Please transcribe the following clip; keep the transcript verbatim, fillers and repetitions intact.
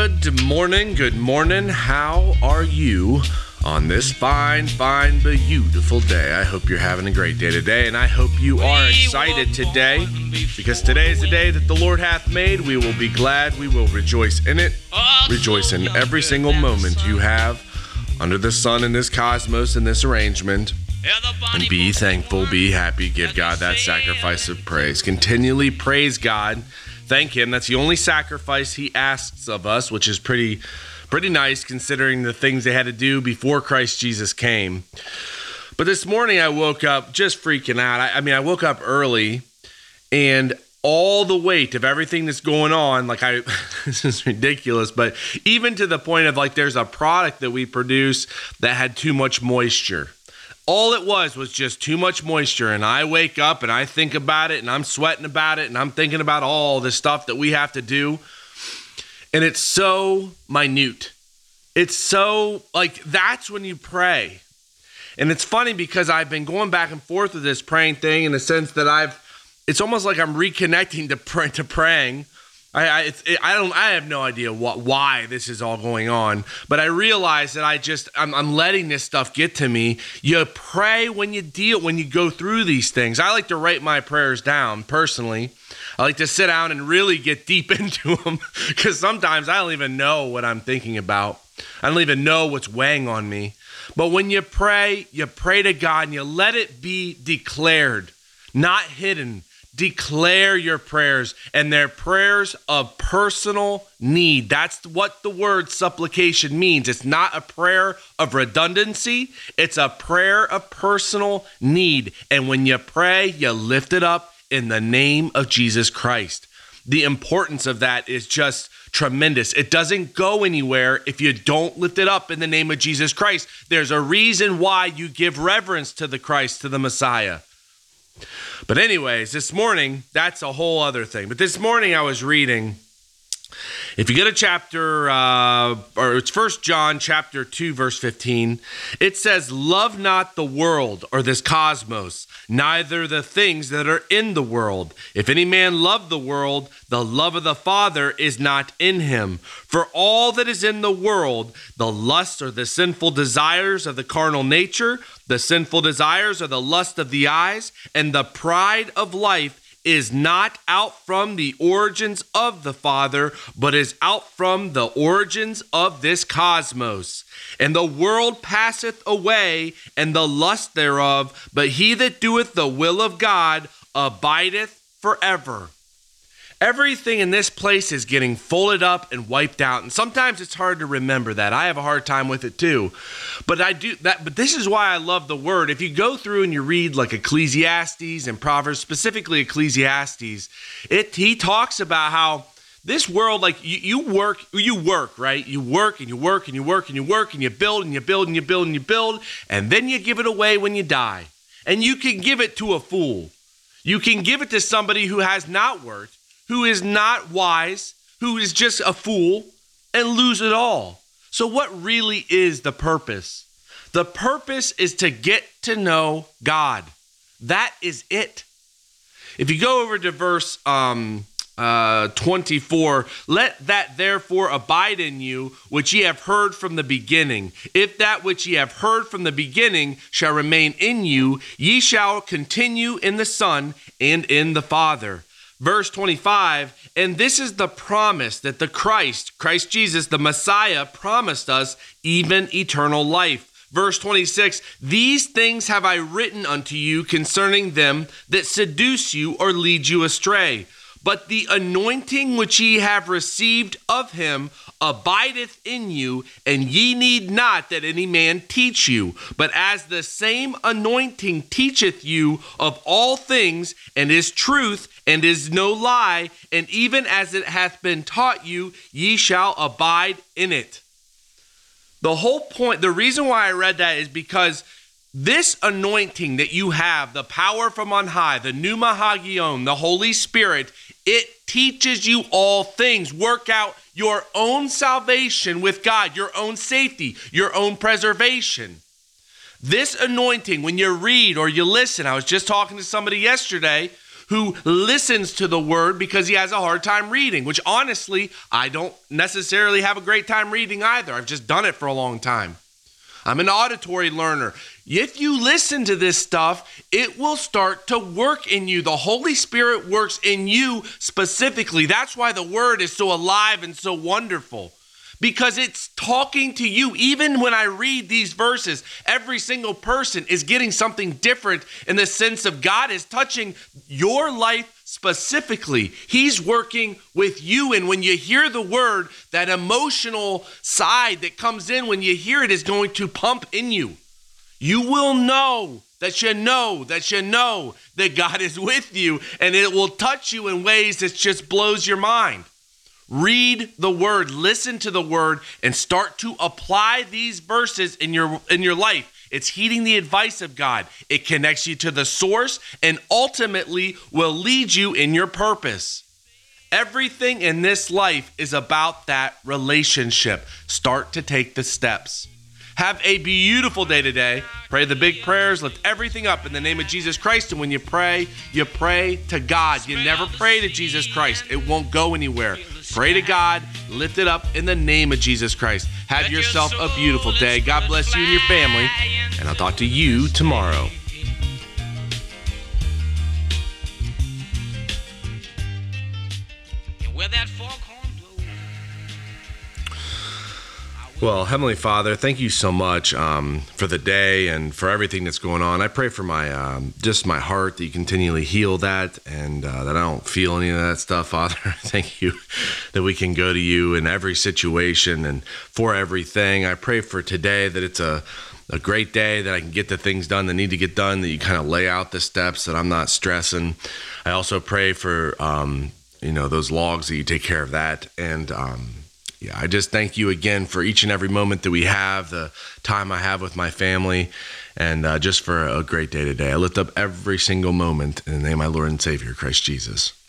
Good morning, good morning. How are you on this fine, fine, beautiful day? I hope you're having a great day today, and I hope you are excited today, because today is the day that the Lord hath made. We will be glad, we will rejoice in it, rejoice in every single moment you have under the sun in this cosmos, in this arrangement, and be thankful, be happy, give God that sacrifice of praise. Continually praise God. Thank him. That's the only sacrifice he asks of us, which is pretty pretty nice considering the things they had to do before Christ Jesus came. But this morning I woke up just freaking out. I, I mean, I woke up early, and all the weight of everything that's going on, like I, this is ridiculous, but even to the point of like there's a product that we produce that had too much moisture. All it was was just too much moisture, and I wake up and I think about it, and I'm sweating about it, and I'm thinking about all the stuff that we have to do, and it's so minute. It's so, like, that's when you pray. And it's funny because I've been going back and forth with this praying thing in the sense that I've, it's almost like I'm reconnecting to, pray, to praying. I I, it's, it, I don't I have no idea what why this is all going on, but I realize that I just I'm, I'm letting this stuff get to me. You pray when you deal when you go through these things. I like to write my prayers down personally. I like to sit down and really get deep into them, because sometimes I don't even know what I'm thinking about. I don't even know what's weighing on me. But when you pray, you pray to God and you let it be declared, not hidden. Declare your prayers, and they're prayers of personal need. That's what the word supplication means. It's not a prayer of redundancy. It's a prayer of personal need. And when you pray, you lift it up in the name of Jesus Christ. The importance of that is just tremendous. It doesn't go anywhere if you don't lift it up in the name of Jesus Christ. There's a reason why you give reverence to the Christ, to the Messiah. But anyways, this morning, that's a whole other thing. But this morning I was reading, if you get a chapter, uh, or it's First John chapter two, verse fifteen, it says, "Love not the world or this cosmos, neither the things that are in the world. If any man love the world, the love of the Father is not in him. For all that is in the world, the lust or the sinful desires of the carnal nature, the sinful desires are the lust of the eyes, and the pride of life is not out from the origins of the Father, but is out from the origins of this cosmos. And the world passeth away, and the lust thereof, but he that doeth the will of God abideth forever." Everything in this place is getting folded up and wiped out. And sometimes it's hard to remember that. I have a hard time with it too. But I do that. But this is why I love the word. If you go through and you read like Ecclesiastes and Proverbs, specifically Ecclesiastes, it he talks about how this world, like you, you work, you work, right? You work and you work and you work and you work and you build and you build and you build and you build, and then you give it away when you die. And you can give it to a fool. You can give it to somebody who has not worked, who is not wise, who is just a fool, and lose it all. So what really is the purpose? The purpose is to get to know God. That is it. If you go over to verse um, uh, twenty-four, "Let that therefore abide in you, which ye have heard from the beginning. If that which ye have heard from the beginning shall remain in you, ye shall continue in the Son and in the Father." Verse twenty-five, "And this is the promise that the Christ, Christ Jesus, the Messiah, promised us, even eternal life." Verse twenty-six, "These things have I written unto you concerning them that seduce you or lead you astray. But the anointing which ye have received of him abideth in you, and ye need not that any man teach you. But as the same anointing teacheth you of all things, and is truth, and is no lie, and even as it hath been taught you, ye shall abide in it." The whole point, the reason why I read that is because this anointing that you have, the power from on high, the pneuma hagion, the Holy Spirit, it teaches you all things. Work out your own salvation with God, your own safety, your own preservation. This anointing, when you read or you listen, I was just talking to somebody yesterday who listens to the word because he has a hard time reading, which honestly, I don't necessarily have a great time reading either. I've just done it for a long time. I'm an auditory learner. If you listen to this stuff, it will start to work in you. The Holy Spirit works in you specifically. That's why the word is so alive and so wonderful, because it's talking to you. Even when I read these verses, every single person is getting something different in the sense of God is touching your life specifically. He's working with you. And when you hear the word, that emotional side that comes in when you hear it is going to pump in you. You will know that you know that you know that God is with you, and it will touch you in ways that just blows your mind. Read the word, listen to the word, and start to apply these verses in your in your life. It's heeding the advice of God. It connects you to the source and ultimately will lead you in your purpose. Everything in this life is about that relationship. Start to take the steps. Have a beautiful day today. Pray the big prayers. Lift everything up in the name of Jesus Christ. And when you pray, you pray to God. You never pray to Jesus Christ. It won't go anywhere. Pray to God. Lift it up in the name of Jesus Christ. Have yourself a beautiful day. God bless you and your family. And I'll talk to you tomorrow. Where that foghorn blows. Well, Heavenly Father, thank you so much um, for the day and for everything that's going on. I pray for my um, just my heart that you continually heal that, and uh, that I don't feel any of that stuff, Father. Thank you that we can go to you in every situation and for everything. I pray for today that it's a a great day, that I can get the things done that need to get done, that you kind of lay out the steps, that I'm not stressing. I also pray for um, you know, those logs, that you take care of that. And um, yeah, I just thank you again for each and every moment that we have, the time I have with my family, and uh, just for a great day today. I lift up every single moment in the name of my Lord and Savior, Christ Jesus.